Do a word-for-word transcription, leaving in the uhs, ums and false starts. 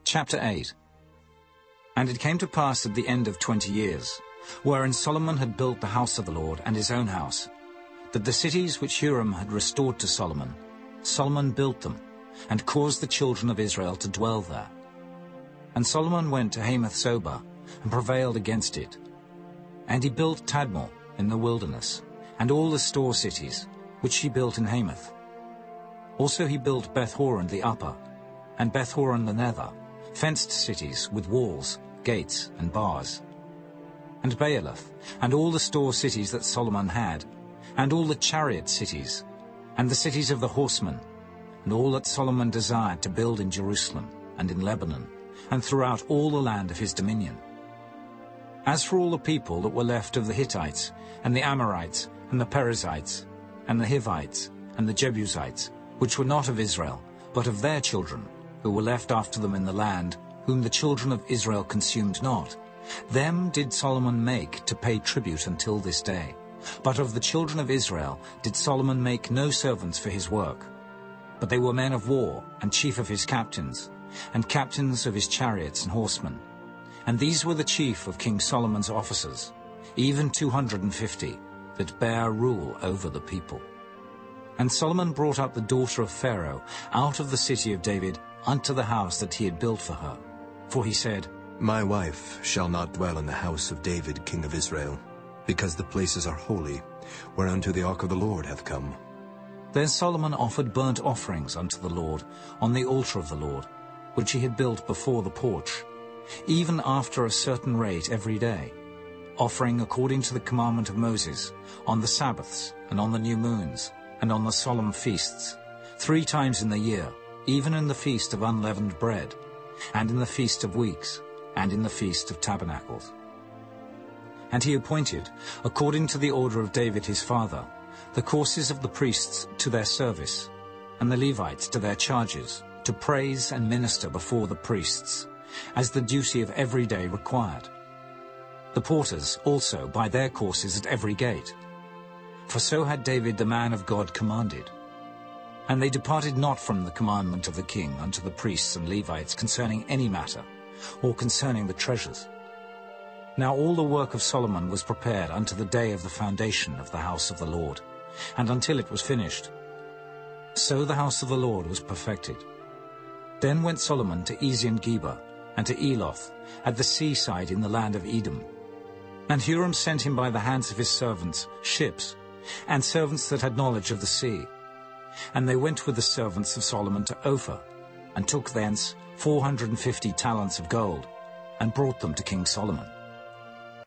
Chapter eight. And it came to pass at the end of twenty years, wherein Solomon had built the house of the Lord and his own house, that the cities which Huram had restored to Solomon, Solomon built them, and caused the children of Israel to dwell there. And Solomon went to Hamath-Zobah, and prevailed against it. And he built Tadmor in the wilderness, and all the store cities, which he built in Hamath. Also he built Beth-horon the upper, and Beth-horon the nether, fenced cities with walls, gates, and bars. And Baalath, and all the store cities that Solomon had, and all the chariot cities, and the cities of the horsemen, and all that Solomon desired to build in Jerusalem, and in Lebanon, and throughout all the land of his dominion. As for all the people that were left of the Hittites, and the Amorites, and the Perizzites, and the Hivites, and the Jebusites, which were not of Israel, but of their children, who were left after them in the land, whom the children of Israel consumed not, them did Solomon make to pay tribute until this day. But of the children of Israel did Solomon make no servants for his work. But they were men of war, and chief of his captains, and captains of his chariots and horsemen. And these were the chief of King Solomon's officers, even two hundred and fifty, that bare rule over the people. And Solomon brought up the daughter of Pharaoh out of the city of David unto the house that he had built for her. For he said, My wife shall not dwell in the house of David king of Israel, because the places are holy, whereunto the ark of the Lord hath come. Then Solomon offered burnt offerings unto the Lord on the altar of the Lord, which he had built before the porch, even after a certain rate every day, offering according to the commandment of Moses, on the Sabbaths, and on the new moons, and on the solemn feasts, three times in the year, even in the feast of unleavened bread, and in the feast of weeks, and in the feast of tabernacles. And he appointed, according to the order of David his father, the courses of the priests to their service, and the Levites to their charges, to praise and minister before the priests, as the duty of every day required. The porters also by their courses at every gate. For so had David the man of God commanded. And they departed not from the commandment of the king unto the priests and Levites concerning any matter, or concerning the treasures. Now all the work of Solomon was prepared unto the day of the foundation of the house of the Lord, and until it was finished. So the house of the Lord was perfected. Then went Solomon to Ezion-Geber, and to Eloth, at the seaside in the land of Edom. And Huram sent him by the hands of his servants ships, and servants that had knowledge of the sea. And they went with the servants of Solomon to Ophir, and took thence four hundred and fifty talents of gold, and brought them to King Solomon.